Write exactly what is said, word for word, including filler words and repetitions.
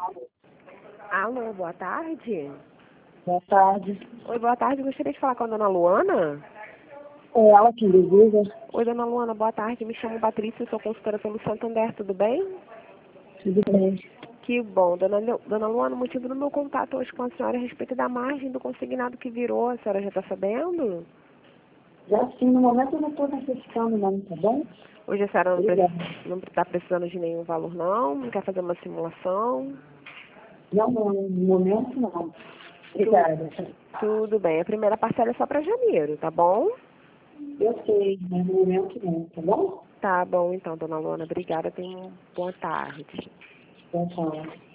Alô, boa tarde. Boa tarde. Oi, boa tarde. Gostaria de falar com a dona Luana. É ela que deseja. Oi, dona Luana, boa tarde. Me chamo Patrícia, sou consultora pelo Santander, tudo bem? Tudo bem. Que bom. Dona, Lu- dona Luana, o motivo do meu contato hoje com a senhora é a respeito da margem do consignado que virou. A senhora já está sabendo? Já sim, no momento eu não estou necessitando não, tá bom? Hoje a senhora não Obrigada. está precisando de nenhum valor, não? Não quer fazer uma simulação? Não, não, no momento não. Obrigada. Tudo bem. A primeira parcela é só para janeiro, tá bom? Eu sei, mas no momento não, tá bom? Tá bom, então, dona Luana. Obrigada. Tenha uma boa tarde. Boa tarde.